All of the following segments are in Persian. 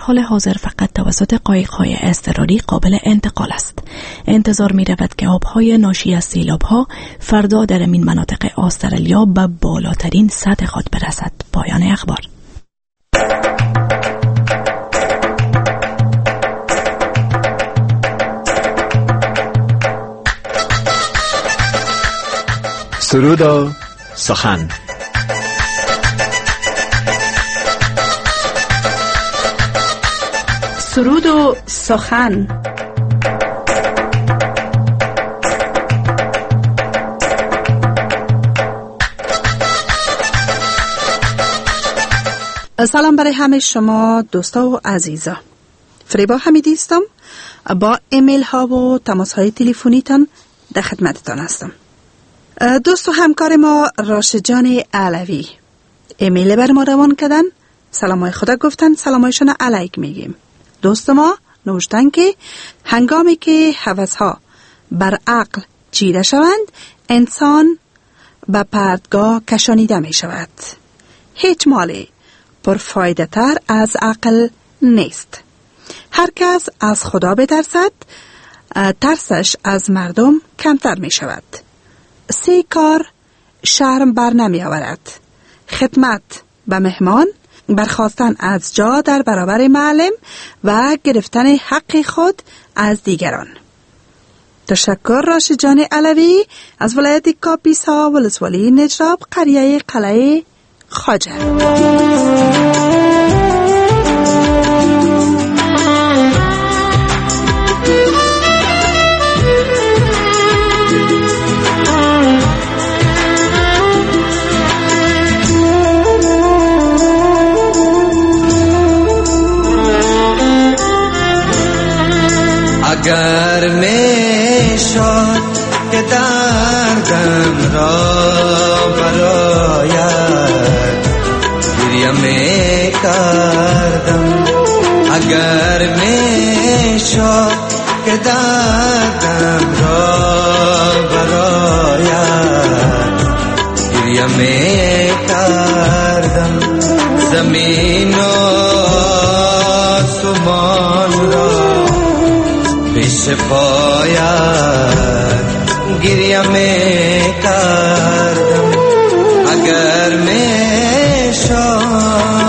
حال حاضر فقط توسط قایق‌های اضطراری قابل انتقال است. انتظار می‌رود که آب‌های ناشی از سیلاب‌ها فردا در این مناطق استرالیا به بالاترین سطح خود برسد. پایان اخبار. سرود و سخن. سرود و سخن. سلام برای همه شما دوستا و عزیزا. فریبا حمیدی هستم. با ایمیل ها و تماس های تلفنیتان در خدمتتان هستم. دوست و همکار ما راشد جان علوی ایمیل بر ما روان کردن، سلامای خدا گفتن، سلامایشان علیک میگیم. دوست ما نوشتن که هنگامی که هوس‌ها بر عقل چیره شوند، انسان به پرتگاه کشانیده می شود. هیچ مالی پرفایده تر از عقل نیست. هر کس از خدا بترسد، ترسش از مردم کمتر می شود. 3 کار شرم بر نمی آورد: خدمت به مهمان، برخاستن از جا در برابر معلم و گرفتن حق خود از دیگران. تشکر راشد جان علوی از ولایت کاپیسا، ولسوالی نجراب، قریه قلعه خواجه. اگر می شد که دردم را برایت گریه می کردم، اگر می شد که دردم را برایت گریه می کردم، زمین و آسمان را پیش پایت گریه می کردم، اگر می شد.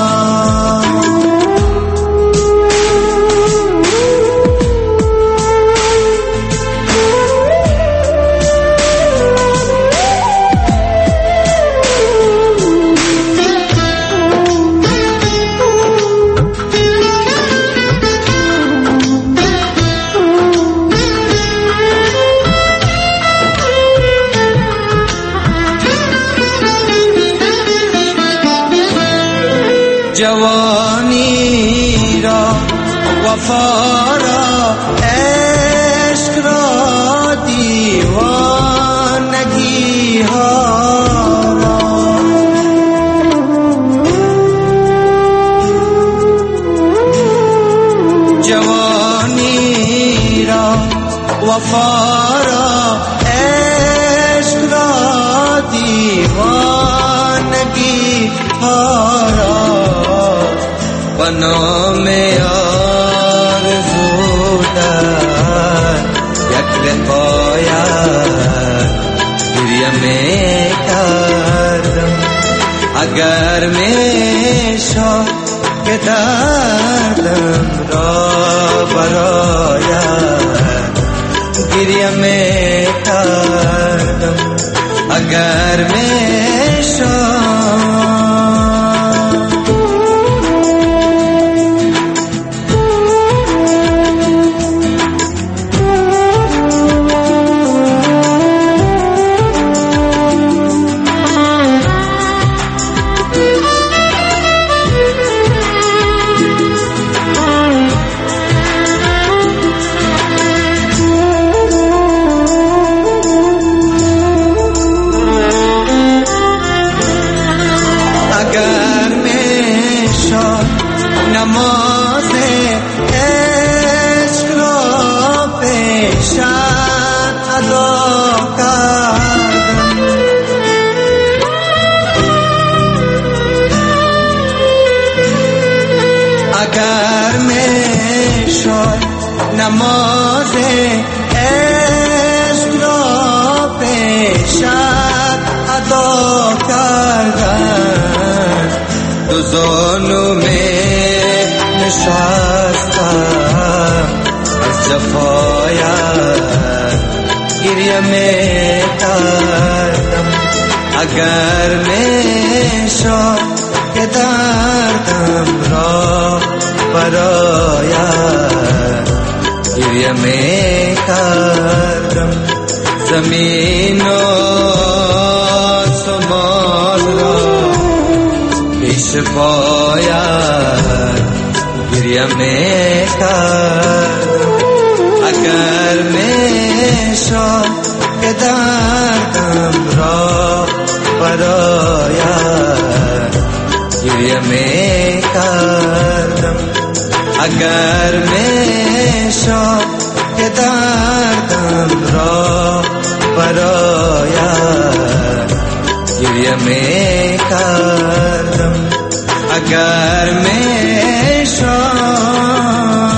جوانی را، وفا را، عشق را، دیوانگی ها را، جوانی را، وفا را، عشق را، دیوانگی ها را و نام آرزو در یک لقایت گریه می کردم، اگر می شد که دردم را برایت گریه می کردم، اگر می شد. شد نماز عشق را پیشت ادا کردن دو زانو می نشستم از جفایت گریه می کردم اگر می شد که دردم را برایت گریه می کردم زمین و آسمان را پیش پایت گریه می کردم اگر می شد که دردم را برایت گریه می کردم اگر می شد که دردم را برایت گریه می کردم اگر می شد.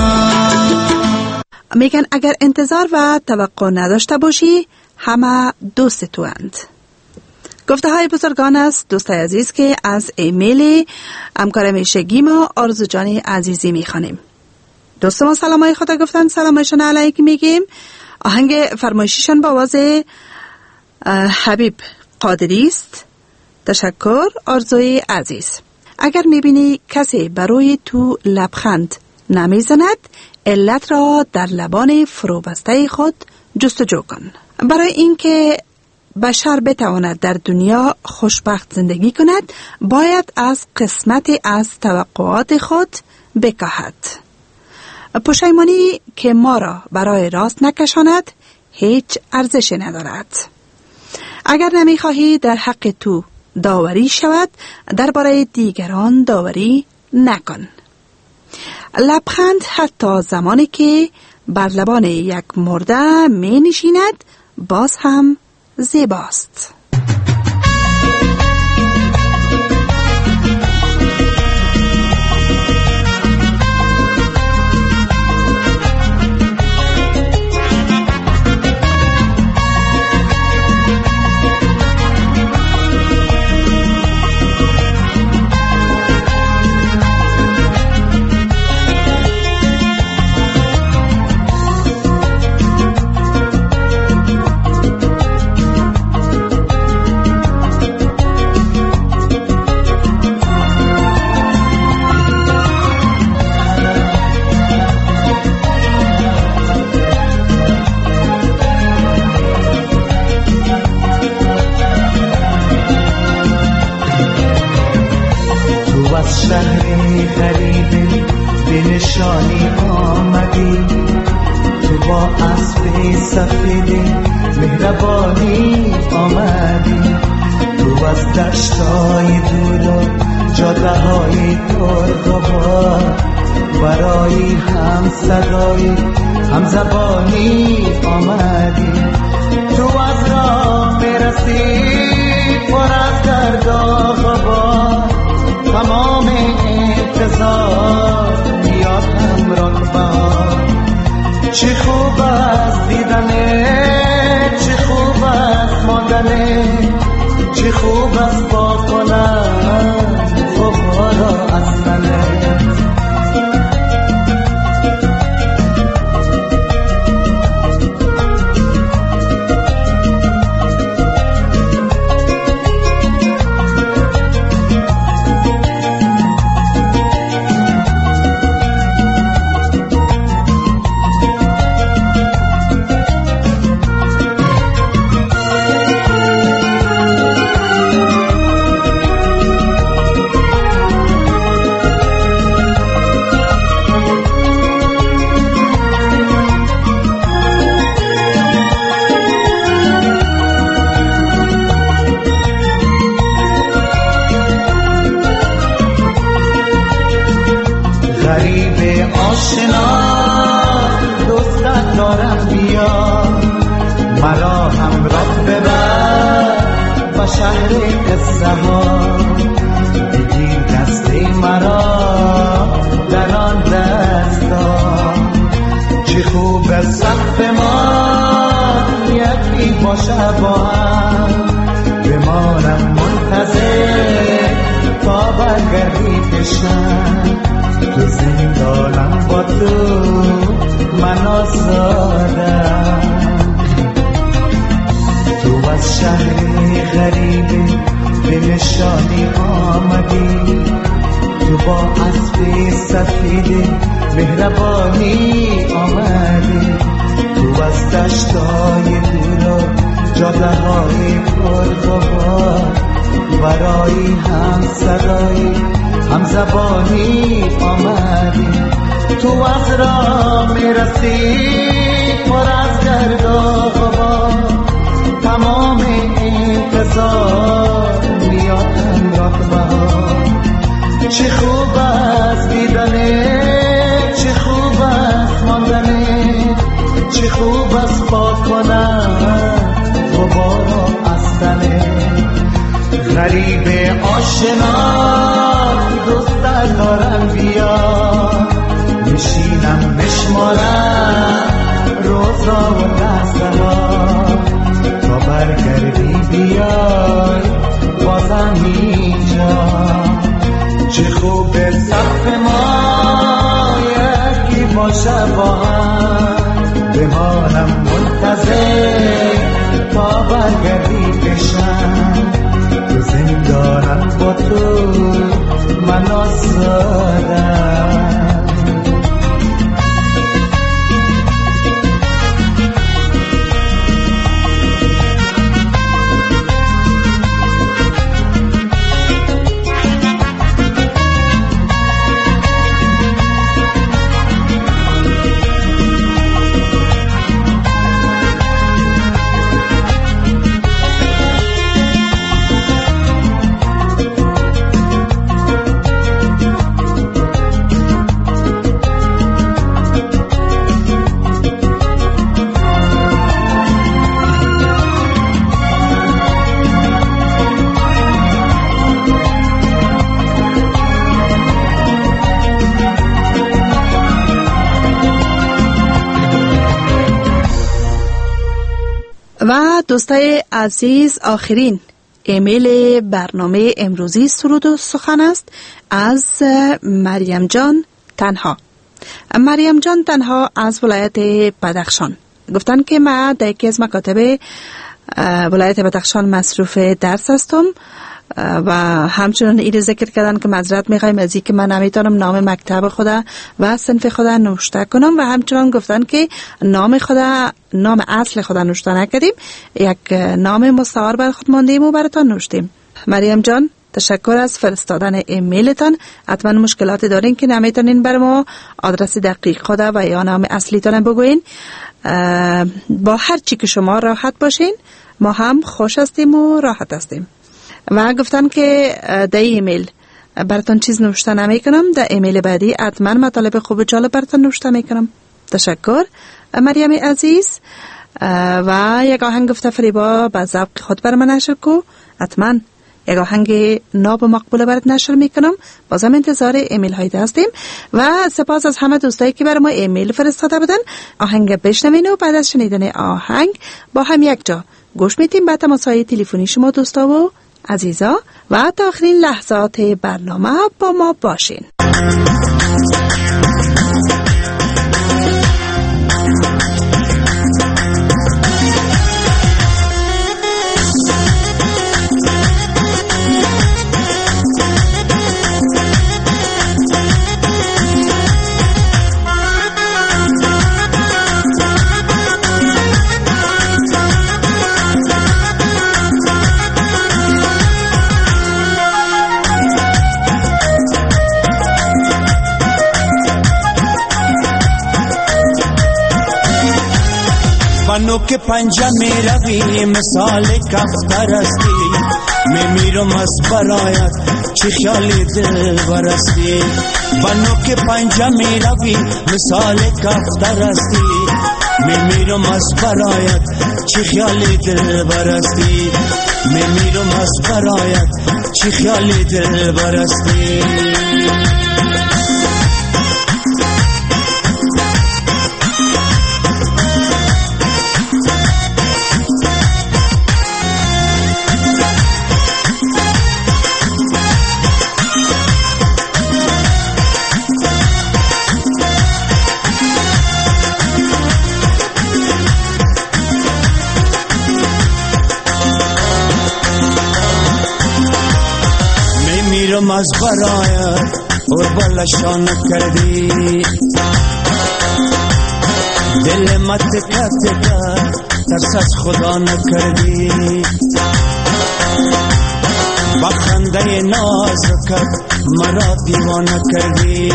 میگن اگر انتظار و توقع نداشته باشی همه دوست تو اند. گفته های بزرگان است دوستای عزیز که از ایمیل همکار همیشگی ما آرزو جان عزیزی میخوانیم. دوست ما سلام های خدا گفتن، سلامشون علیک میگیم. آهنگ فرمایشیشان با آواز حبیب قادری است. تشکر آرزوی عزیز. اگر میبینی کسی برای تو لبخند نمیزند علت را در لبان فروبسته خود جستجو کن. برای اینکه بشر بتواند در دنیا خوشبخت زندگی کند باید از قسمت از توقعات خود بکاهد. پشیمانی که ما را برای راست نکشاند هیچ ارزشی ندارد. اگر نمیخواهی در حق تو داوری شود درباره دیگران داوری نکن. لبخند حتی زمانی که بر لبان یک مرده می نشیند باز هم زیباست. شهری غریبه به نشانی آمدی تو با اسب سفید مهربانی آمدی تو از دشتای دور و جاده های ترقبار برای هم صدای هم زبانی آمدی تو از راه برسی پر از درد و غبار تمام انتظار میاد همراه بهار چه خوب است دیدنه چه خوب است ماندنه چه خوب است با کنن غبارا از تنه شهر قصه ها بگیر دسته مرا در آن در خوب سقف ما یکی باشه با هم، بمانم منتظر تا برگردی پیشم. تو زندانم با تو من آزادم. تو از شهری غریبی به نشانی آمدی، تو با اسبی سفید مهربانی آمدی. تو از دشتای دور و جاده های پرغبار برای هم صدایی هم زبانی آمدی. تو از راه میرسی پر از گرد و غبار، تمام انتظار میاد همراه بهار. چه خوب است دیدنه، چه خوب است ماندنه، چه خوب است پاک کنن غبار از تنه. غریب آشنا دوست دارم بیا، میشینم مشمارم روزا و لحظه‌ها تا برگردی بیای بازم اینجا. چه خوب سقف ما یکی باشه با هم، بمانم منتظر تا برگردی پیشم. تو زندانم با تو من آزادم. و دوستای عزیز، آخرین ایمیل برنامه امروزی سرود و سخن است از مریم جان تنها. مریم جان تنها از ولایت بدخشان گفتن که ما در یکی از مکاتب ولایت بدخشان مصروف درس هستم و همچنان این ذکر کردن که معذرت میخوایم از اینکه من نمیتونم نام مکتب خدا و صنف خدا نوشته کنم و همچنان گفتن که نام اصل خدا نوشته نکردیم، یک نام مستعار بر خود ماندیم و براتان نوشتیم. مریم جان تشکر از فرستادن ایمیلتان. حتما مشکلات دارین که نمیتونین بر ما آدرس دقیق خدا و یا نام اصلیتان بگوین. با هر چی که شما راحت باشین ما هم خوش هستیم و راحت هستیم. و گفتن که در ایمیل براتون چیز نوشته نمی کنم، در ایمیل بعدی حتما مطالب خوب جالب براتون نوشته می کنم. تشکر مریم عزیز. و یک آهنگ گفته فریبا با ذوق خود بر من نشر کو، حتما یک آهنگ ناب و مقبول برات نشر می کنم. بازم انتظار ایمیل های هستیم و سپاس از همه دوستایی که برای ما ایمیل فرستاده بودن. آهنگ بشنوین و بعد از شنیدن آهنگ با هم یک جا گوش میتیم به تماس‌های تلفنی شما دوستا و عزیزا و تا آخرین لحظات برنامه با ما باشین. بنو که پنجه می روی مثال کفتر استی، می میرم از برایت چه خیالی دل برستی. بنو که پنجه می روی مثال کفتر استی، می میرم از برایت چه خیالی دل برستی. می میرم از برایت چه خیالی دل برستی. از برایت قربالشان کردی دل من تکه تکه ترس از خدا نکردی با خنده نازکت مرا دیوانه کردی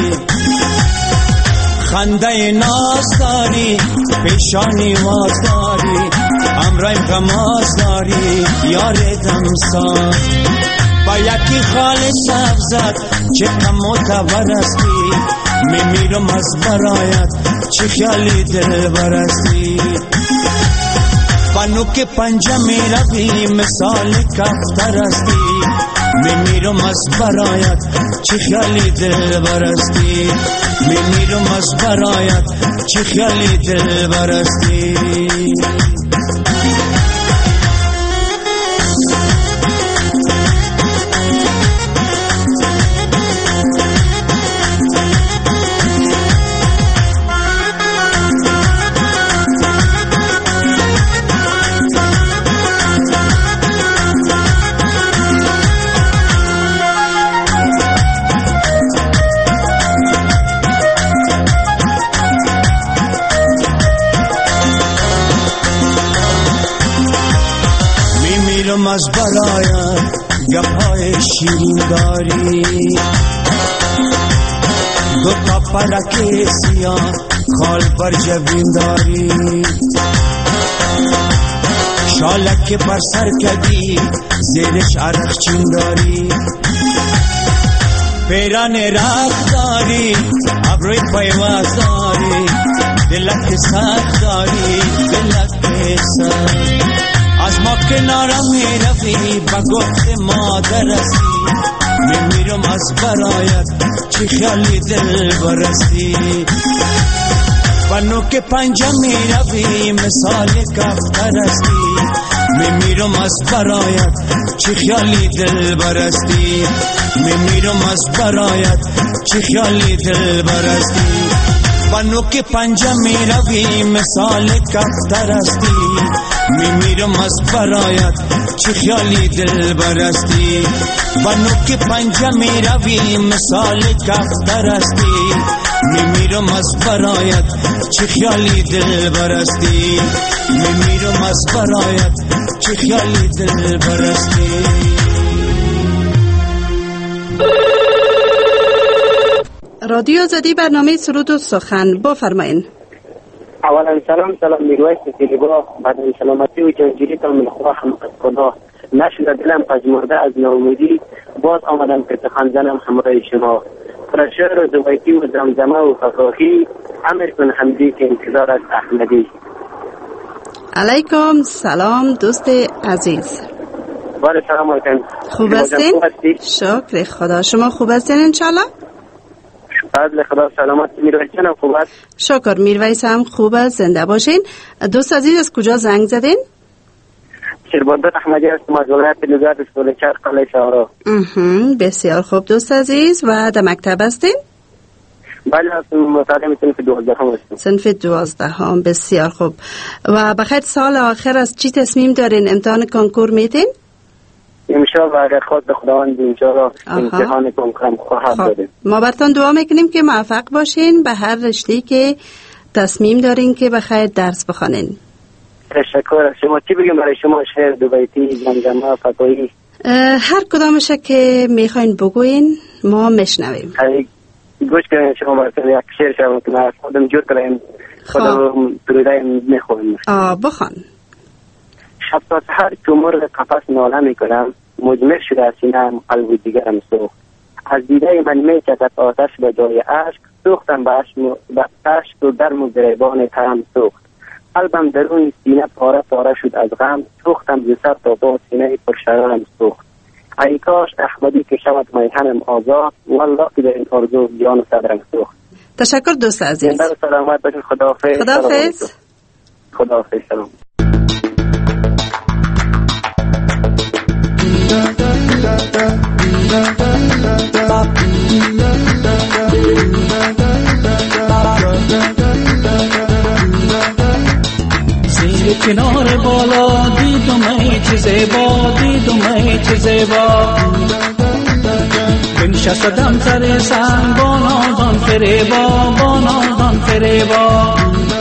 خنده ناز داری پیشانی واز داری امرایم غماز داری یار دمسان با یکی خال سبزت چه کم معتبرستی میمیرم از برایت چه خیالی دل برستی بانو که پنجه میروی مثال کفتر استی میمیرم از برایت چه خیالی دل برستی میمیرم از برایت چه خیالی دل برستی از برایت گپای شیرین داری دو تا پلک سیاه خال بر جبین داری شالک بر سر کدی زیرش عرق چین داری پیران رخ داری ابروی پیواز داری دلک سخت داری دلک سخت از ما کنارم میروی با گفت مادر استی میمیرم از برایت چه خیالی دل برستی بانو که پنجه میروی مثال کفتر استی میمیرم از برایت چه خیالی دل برستی میمیرم از برایت چه خیالی دل برستی بانو که پنجه میروی مثال کفتر استی میمیرم از برایت چه خیالی دل برستی بانو که پنجه میروی مثال کفتر استی میمیرم از برایت چه خیالی دل برستی میمیرم از برایت چه خیالی دل برستی رادیو زدی برنامه سرود و سخن بفرمایین. اولا سلام میرویس سیلیبا بعد سلامتی و جنجیلی تا من خدا هم از خدا نشد دلم پژمرده از ناامیدی باز آمدم که سخن زنم همراه شما فرشار و زویتی و زمزمه و فراخی امر کن حمدی که انتظار از احمدی. علیکم سلام دوست عزیز. بله سلام علیکم. خوب هستین؟ شکر خدا. شما خوب هستین انشالله؟ فضل خدا سلامت. میرویس جانم خوب است؟ شکر. میرویس هم خوب است. زنده باشین. دوست عزیز از کجا زنگ زدین؟ شیربندر احمدی هستم از ولایت لوزات اسکول چرخ قلعه شهرا. بسیار خوب دوست عزیز. و در مکتب هستین؟ بله هستم متعلم صنف 12 هم هستم. صنف 12 هم. بسیار خوب. و بخیر سال آخر از چی تصمیم دارین؟ امتحان کنکور میتین؟ انشاءالله اگر خود خداوند انشاءالله امتحان کنکورم خواهد دادیم. ما براتون دعا میکنیم که موفق باشین به هر رشته‌ای که تصمیم دارین که بخیر درس بخونین. تشکر از شما. چی بگیم برای شما؟ شعر دوبیتی، زمزمه، فتوایی؟ هر کدامش که میخواین بگوین ما میشنویم. گوش کنین شما براتون یک شعر شما که من خودم جور کردم خودم پروده میخونم. بخون. شب تا سحر که مرغ قفس ناله میکنم مجمر شده از سینه‌ام قلب و دیگرم سوخت. از دیده من میکشد آتش به جای اشک سوختم به اشک و درم و گریبان ترم سوخت. قلبم درون سینه پاره پاره شد از غم سوختم ز سر تا پا سینه پرشرارم سوخت. ای کاش احمدی که شود میهنم آزاد والله که در این آرزو جان و صدرم سوخت. تشکر دوست عزیز. زنده و سلامت باشید. خداحافظ. خداحافظ. خداحافظ. سلام. زیر کنار بالا دیدم ای چه زیبا، دیدم ای چه زیبا، بنشستم سر سنگ با نازان فریبا، با نازان فریبا.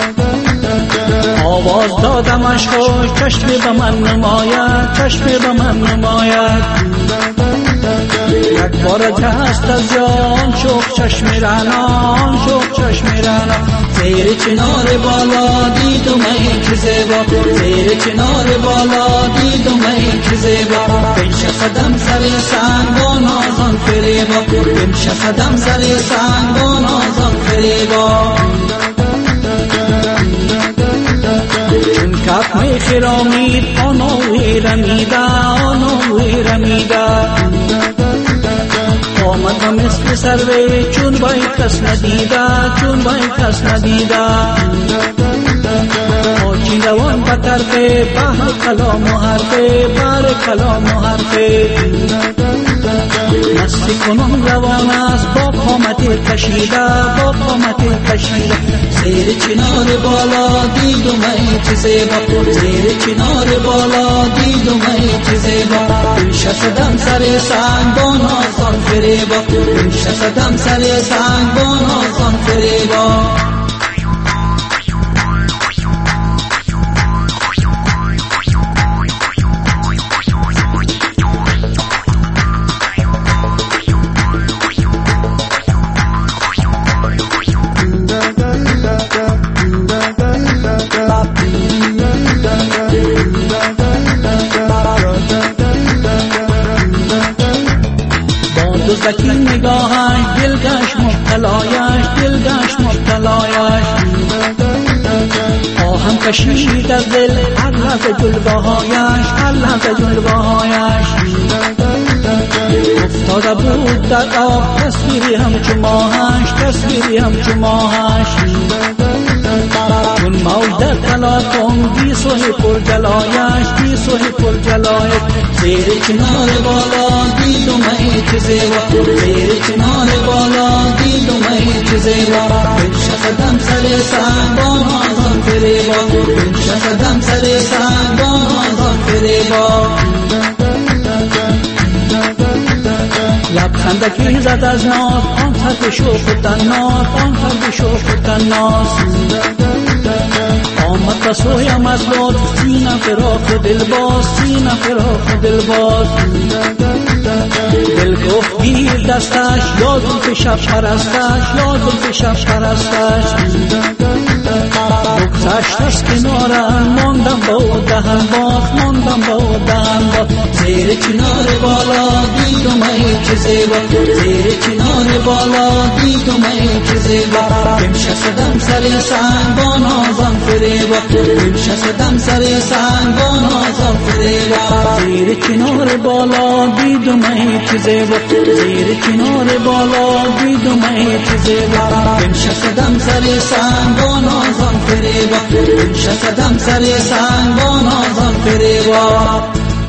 آواز دادمش خوش چشم به من نماید، چشم به من نماید. یک بار دست از جان شوق چشم رنان، شوق چشم رنان. زیر چنار بالا دیدم ای که زیبا، زیر چنار بالا دیدم ای که زیبا. بنشستم سر سنگ با نازان فریبا، بنشستم سر سنگ با نازان فریبا. چون کف می خرامید آنوی رمیده، آنوی رمیده. آمدم مثل سروی چون باید کس ندیده، چون باید کس ندیده. آچین روان به طرف بحر کلام و حرفه، بحر کلام و حرفه. مستی کنون روان است با قامت کشیده، با قامت کشیده. زیر چنار بالا دیدم ای چه زیبا، زیر چنار بالا دیدم ای چه زیبا. بنشستم سر سنگ با نازان فریبا، بنشستم سر سنگ با نازان فریبا. دزدکی نگاهش دلگشت مبتلایش، دلگشت مبتلایش. آهم کشید از دل هر لحظه جلوهایش، هر لحظه جلوهایش. افتاده بود در آب تصویری همچو ماهش، تصویری همچو ماهش. چون موج در تلاطم بی سوی پر جلایش، بی سوی پر جلایش. زیر چنار بالا دیدم ای چه زیبا، زیر چنار بالا دیدم ای چه زیبا. بنشستم سر سنگ با نازان فریبا، بنشستم سر سنگ با نازان فریبا. لبخندکی زد از ناز آن طرف شوق تناز، آن طرف شوق تناز. آمد بسویم از لطف سینه فراق دلباز، سینه فراق دلباز. دل گفت گیر دستش یا زلف شب پرستش، یا زلف شب پرستش. بگذشت از کنارم ماندم با دهن باز، ماندم با دهن باز. زیر چنار بالا دیدم ای چه زیبا، زیر چنار بالا دیدم ای چه زیبا. بنشستم سر سنگ با نازان فریبا، بنشستم سر سنگ با نازان فریبا. زیر چنار بالا دیدم ای چه زیبا، زیر چنار بالا دیدم ای چه زیبا. بنشستم سر سنگ با نازان فریبا، بنشستم سر سنگ با نازان فریبا.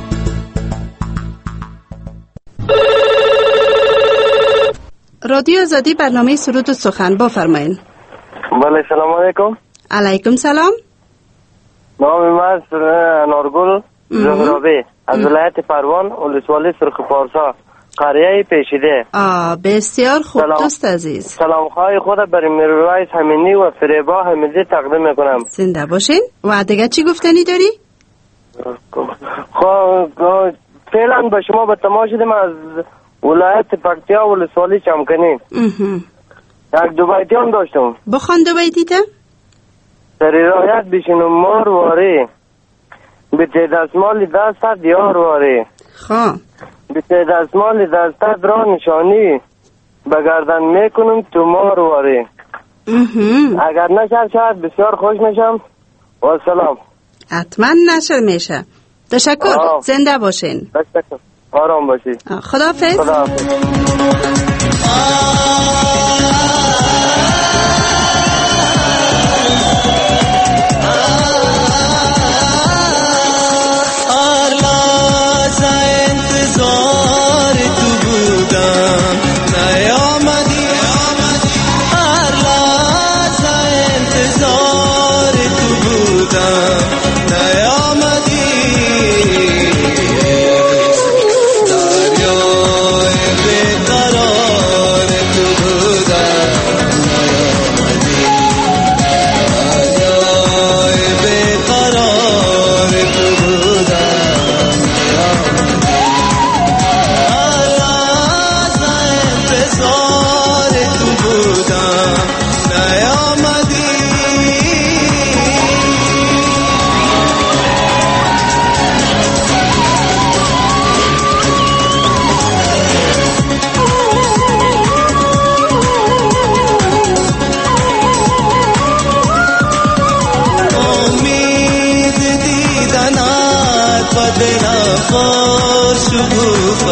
رادیو آزادی برنامه سرود و سخن بفرمایید. بله سلام علیکم. علیکم سلام. نام من انارگل زهرابی از ولایت پروان ولسوالی سرخ پارسا قریه پیشیده. بسیار خوب دوست عزیز. سلام خواهی خود برای میرویس همینی و فریبا حمیدی تقدیم میکنم. زنده باشین. و دیگه چی گفتنی داری؟ فعلا به شما به تماش شدیم از ولایت پکتیا ولسوالی چمکنی. یک دو بیتی هم داشتم. بخوان دو بیتی تا؟ سری رایت بشینم مار واری بیتی دستمالی دستت دیار واری. خواه بیتی دستمالی دستت را نشانی بگردن میکنم تو مار واری. اگر نشر شاید بسیار خوش میشم. و سلام. حتما نشر میشه. تشکر. زنده باشین. تشکر. آرام باشید. خداحافظ. خداحافظ. دریای بیقرار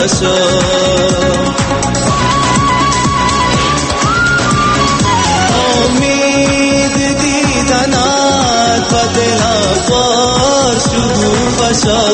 باشو امید دیدنت و دلم پر شکوه باشو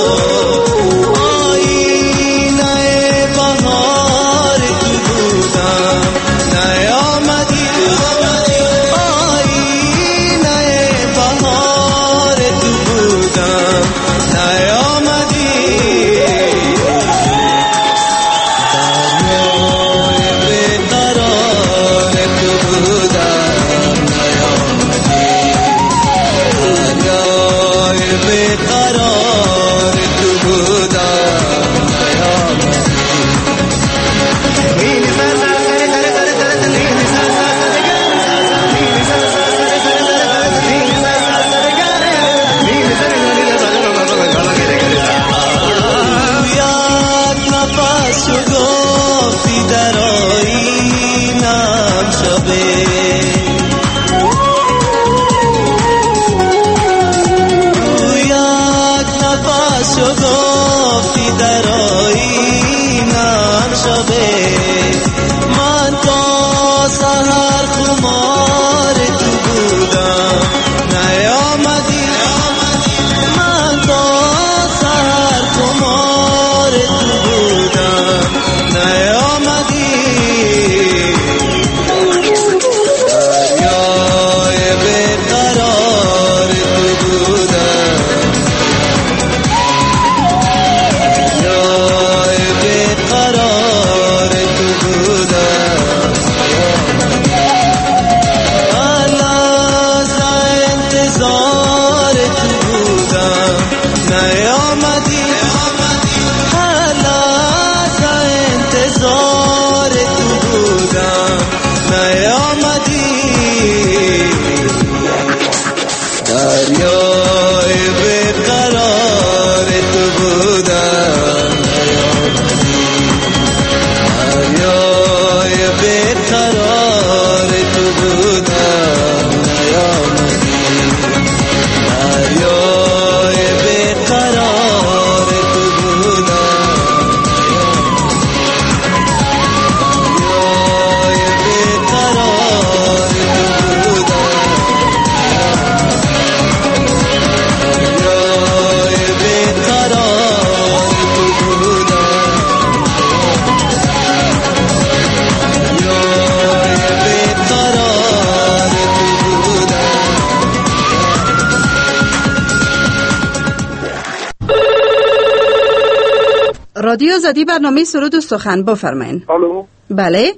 رادیو زدی برنامه سرود و سخن بفرمایید. الو. بله.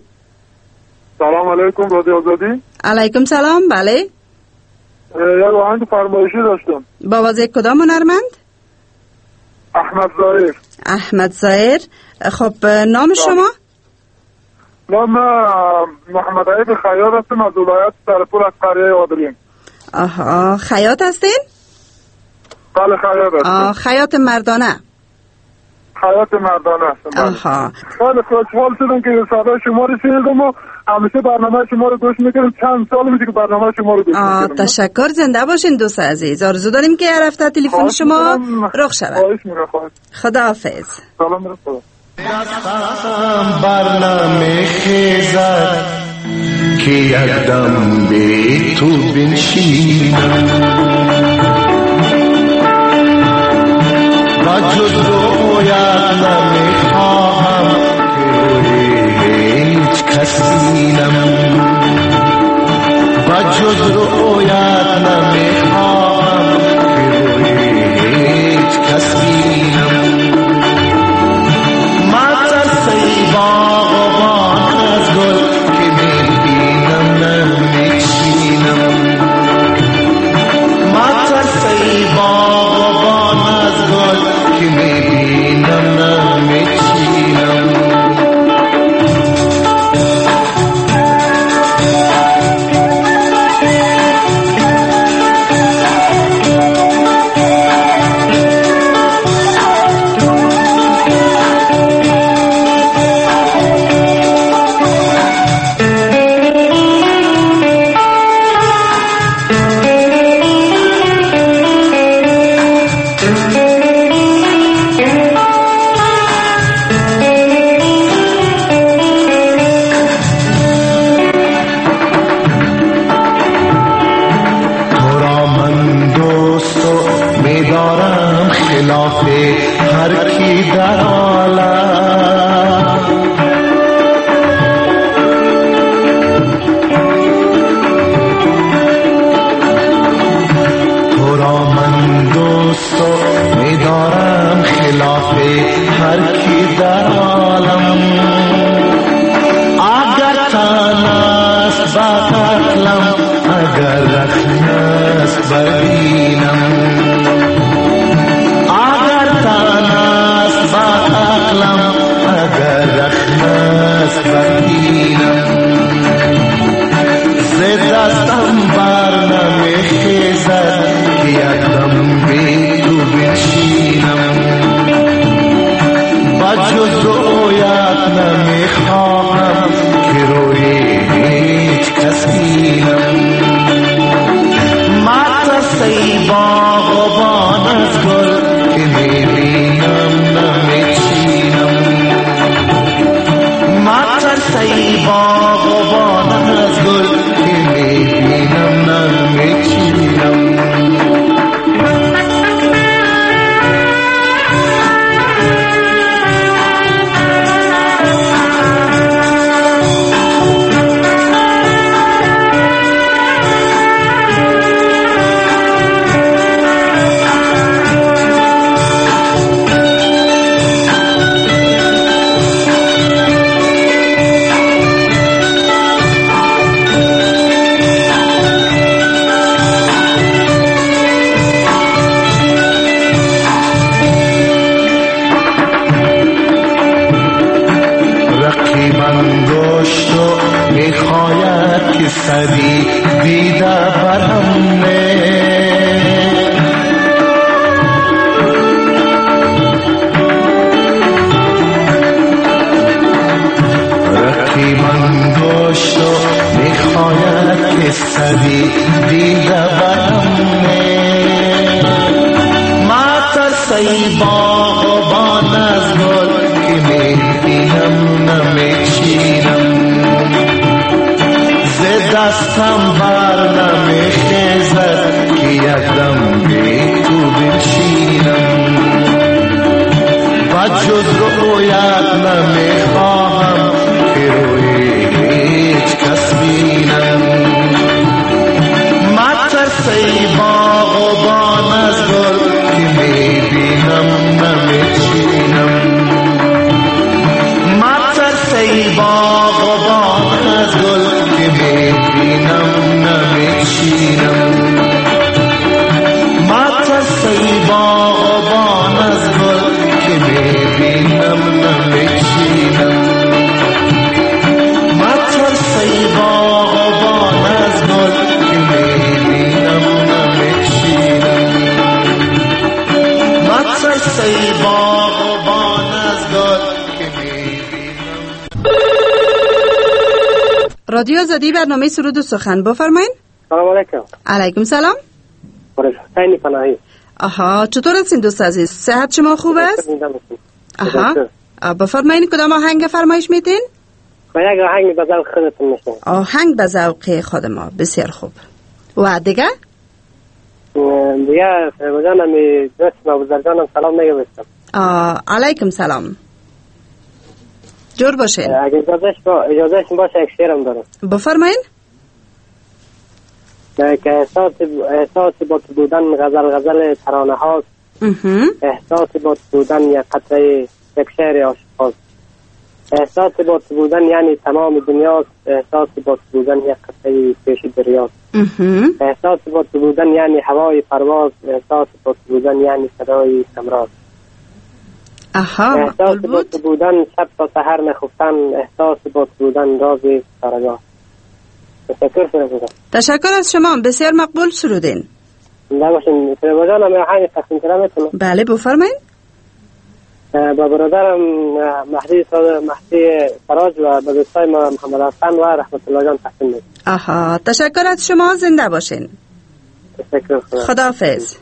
سلام علیکم رادیو زدی. علیکم سلام. بله. یک آهنگ فرمایشی داشتم. با وضع کدام هنرمند؟ احمد ظاهر. احمد ظاهر. خب نام شما؟ نام محمد عیب خیاط هستم از ولایت سرپور از قریه عادلین. آها خیاط هستین؟ بله خیاط هستم. خیاط مردانه. خیاط مردانه هستم. آها. خیلی خوشحال شدم که صدای شما رو شنیدم و همیشه برنامه شما رو گوش میکنم. چند سال میشه که برنامه شما رو گوش میکنم. تشکر. زنده باشین دوست عزیز. آرزو داریم که هر هفته تلفن شما رخ شود. خداحافظ. سلام علیکم. دستم برنامه خیزد که یکدم به تو بنشینم و جز رویت نمیخواهم که روی هیچ کس بینم و جز رویت نمیخواهم که روی هیچ کس بینم رخم است بر دینم، اگر تن است بر عقلم، اگر رخم است بر دینم، ز دستم بر نمیخیزد که یکدم بی تو بنشینم، با جز رویت نمیخواهم که روی هیچ کس بینم، مترسی باغبان از گل که میبینم نمیچینم، مترسی باغبان از گل که میبینم نمیچینم. سدی دیده برم نه، رقیبم داشت و میخواید که سدی دیده برم نه، مترسی باغبان از گل که میبینم نمیچینم، دستم بر نمیخیزد که یکدم بی تو بنشینم، و جز رویت نمیخواهم که روی هیچ کس بینم، مترسی باغبان از گل که میبینم نمیچینم، مترسی باغبان از گل میبینم نمیچینم، مترسی باغبان از گل که میبینم نمیچینم، مترسی باغبان از گل که میبینم نمیچینم، مترسی باغبان از گل که میبینم. رادیو زدی برنامه سرود و سخن بفرمایید. سلام علیکم. علیکم سلام. حسین پناهی. آها، چطور هستین دوست عزیز؟ صحت شما خوب است؟ آها، بفرمایید کدام آهنگ فرمایش میتین؟ من یک آهنگ به ذوق خودتون میشنم. آهنگ به ذوق خود ما، بسیار خوب. و دیگه؟ دیگه بجانم دوست ما بزرگانم سلام نگوشتم. علیکم سلام. جور باشین. اگه اجازهش باشه یک شعرم دارم. بفرمایید. که احساس با تو بودن غزل ترانه هاست، احساس با تو بودن یک قطره یک شعر عاشق هاست، احساس با تو بودن یعنی تمام دنیاست، احساس با تو بودن یک قطره پیش دریاست، احساس با تو بودن یعنی هوای پرواز، احساس با تو بودن یعنی صدای سمراز، احساس با تو بودن شب تا سحر نخفتن، احساس با تو بودن راز سرگاه. تشکر از شما، بسیار مقبول سرودین. نباشین بجانم آهنگ تقسیم کنم میتونم؟ بله بفرمایید. با برادرم مهدی سراج و به دوستای ما محمد حسن و رحمت الله جان تقسیم میکنم. آها، تشکر از شما، زنده باشین. تشکر. خداحافظ.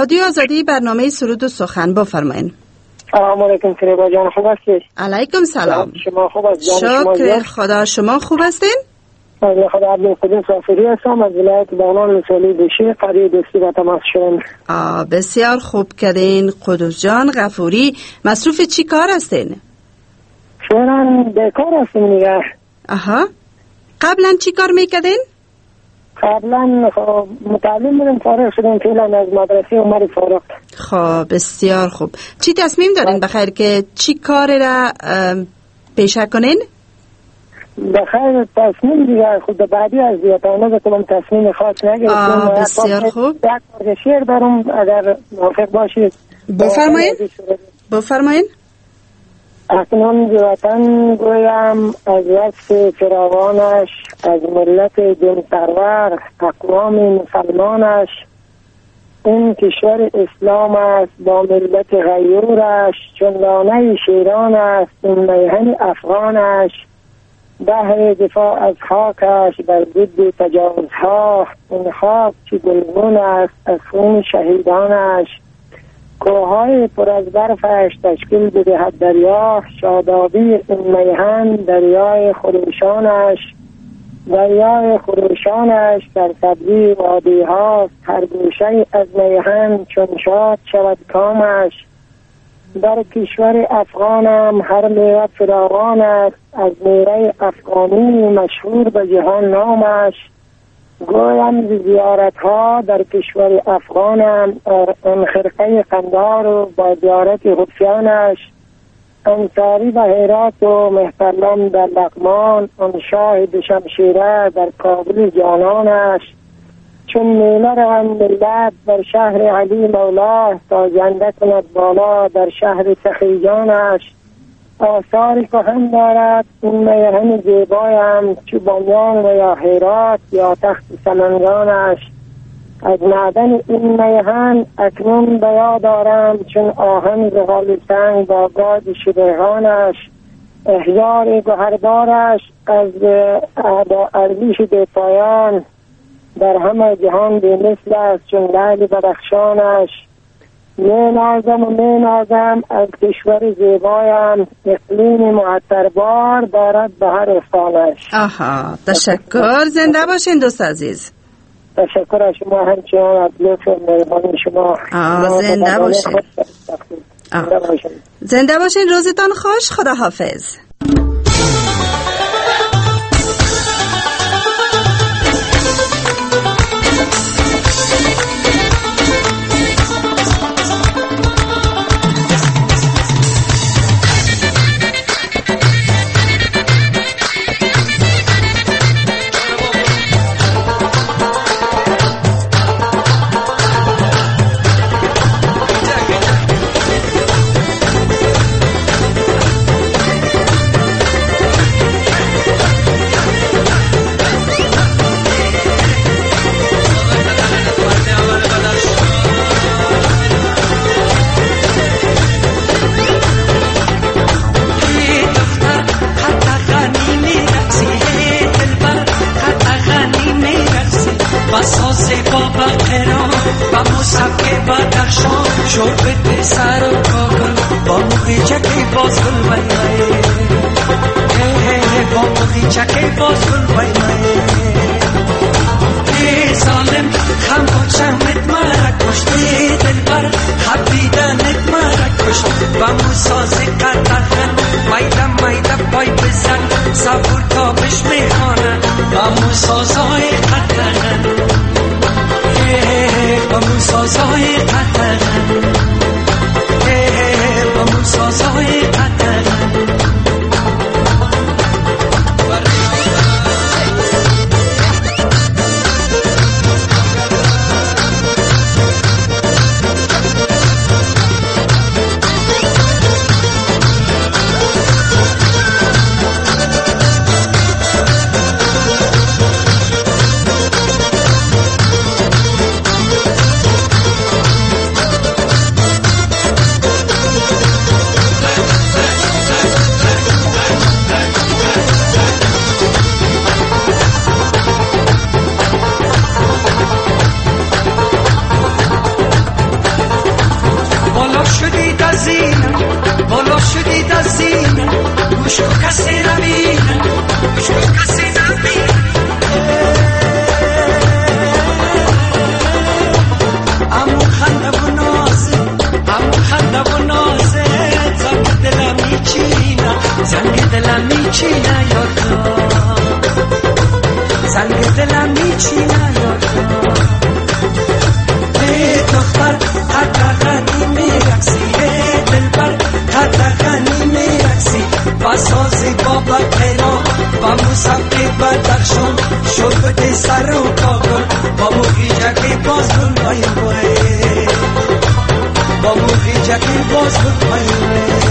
رادیو آزادی برنامه سرود و سخن بفرمایید. سلام علیکم فریبا جان، خوب هستید؟ علیکم سلام. شما خوب هستید؟ شکر خدا. شما خوب هستین؟ من خدا عبدالقدوس صافری هستم از ولایت بغلان مثالی بشیر قریه دوستی و تماس شدن. بسیار خوب کردین قدوس جان غفوری. مصروف چی کار هستین؟ فعلا بیکار هستیم دیگه. قبلا چی کار میکردین؟ قبلا متعلم بودم، فارغ شدم فعلا از مدرسه عمر فاروق. خب بسیار خوب. چی تصمیم دارین بخیر که چی کار را پیشه کنین؟ بخیر تصمیم دیگه خود بعدی از دیتانه بکنم تصمیم خاص نگرفتم. بسیار خوب. یک شعر دارم اگر موافق باشید. بفرمایین. اکنون ز وطن گویم از وصف فراوانش، از ملت دین پرور اقوام مسلمانش. این کشور اسلام است با ملت غیورش، چون دانه شیران است این میهن افغانش. بهر دفاع از خاکش بر ضد تجاوزها، این خاک چه گلگون است از خون شهیدانش. کوههای پر از برفش تشکیل بدهد دریا، شادابی این میهن دریای خروشانش. دریای خروشانش در سبزی وادی هاست، هر گوشه از میهن چون شاد شود کامش. در کشور افغانم هر میوه فراوان است، از میوه افغانی مشهور به جهان نامش. گویم زیارت ها در کشور افغانم، آن خرقه قندار و با زیارت حفیانش. انصاری به هرات و مهترلم در لغمان، آن شاهد شمشیره در کابل جانانش. چون میله روند ملت در شهر علی مولا، تا زنده کند بالا در شهر سخیجانش. آثاری کهن دارد این میهن زیبایم، چو بامیان و یا هرات یا تخت سمنگانش. از معدن این میهن اکنون به یاد دارم، چون آهن زغال سنگ با گاز شبهانش. احجار گوهردارش از با ارزش بی پایان، در همه جهان بی مثل است چون لعل بدخشانش. می نازم از کشور زیبایم، اقلیم معطربار دارد به هر استانش. تشکر. زنده باشین دوست عزیز. تشکر از شما همچنان از لطف و مهربانی شما. زنده باشین. زنده باشین. روزتان خوش. خدا حافظ. چی نیاد دختر قدقنی میرقصی دلبر قدقنی میرقصی با سازی با بقینا با موسیقی بدخشان شربت سر و کاغل با موقی جکی باز بون بایوه با موقی جکی باز بون بایوه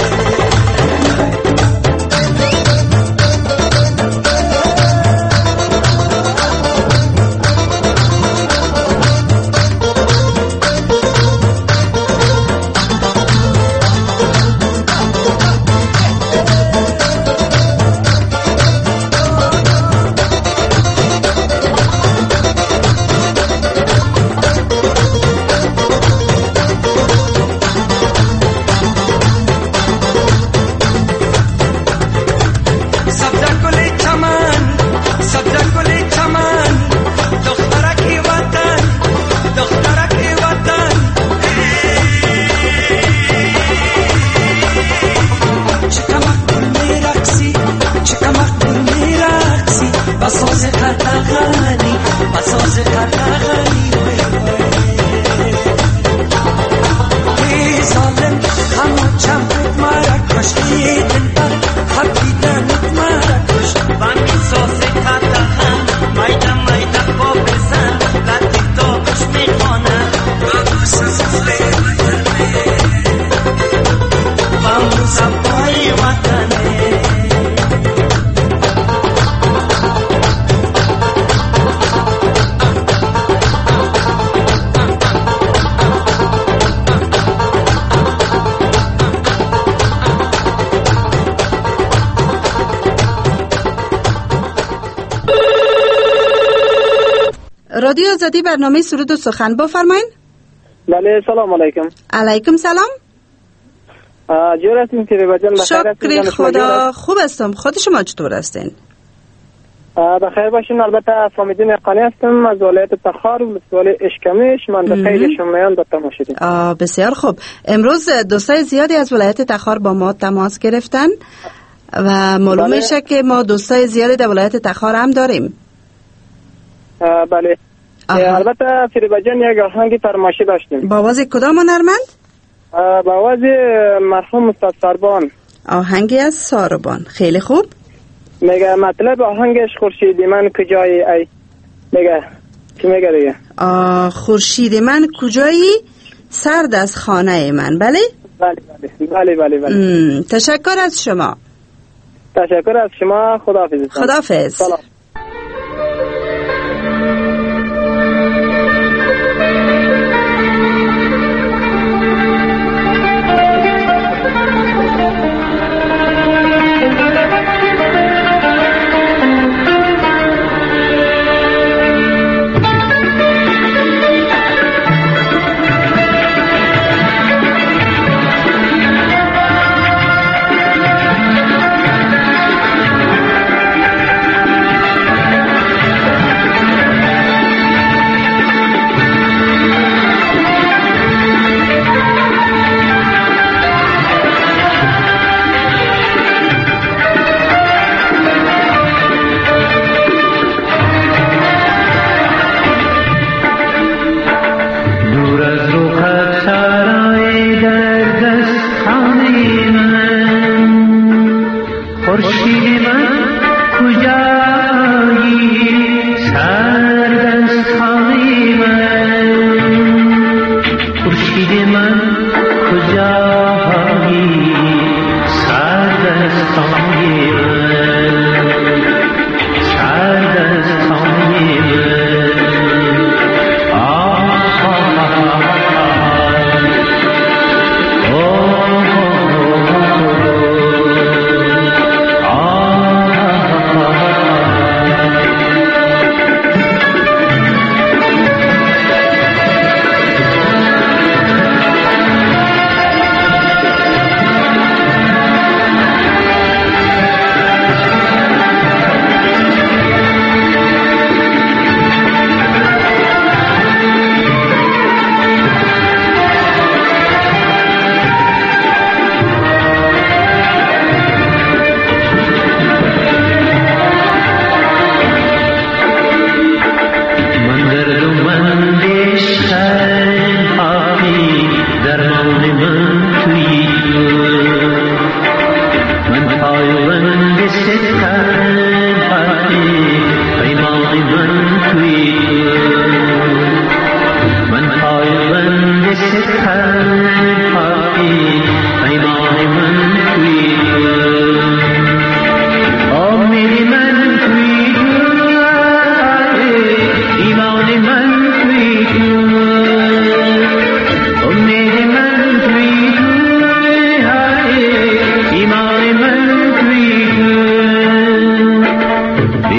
رادیو آزادی برنامه سرود و سخن بفرمایین. بله سلام علیکم. علیکم سلام. جور هستین که بجان بخیر هستین؟ شکر خدا خوب هستم. خود شما چطور هستین؟ بخیر باشین. البته فامیدین اقانی هستم از ولایت تخار ولسوالی اشکمیش. منطقه شمیان به تماشیدین. بسیار خوب. امروز دوستای زیادی از ولایت تخار با ما تماس گرفتن و معلوم میشه که ما دوستای زیادی در ولایت تخار هم داریم. بله. البته فریبا جان یک آهنگی فرمایشی داشتیم. با آواز کدام هنرمند؟ با آواز مرحوم استاد ساربان. آهنگی از ساربان. خیلی خوب. میگه مطلب آهنگش خورشید من کجایی ای. میگه چی میگه دیگه؟ خورشید من کجایی سرد از خانه من. بله؟ بله. تشکر از شما. تشکر از شما. خداحافظ. خداحافظ. سلام.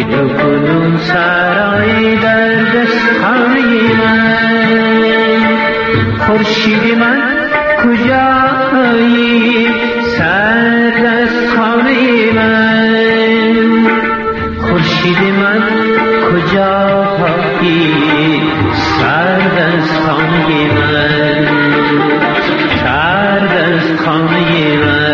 کنون سرای دردستانی من خورشید من کجایی سردستانی من خورشید من کجایی سردستانی من سردستانی من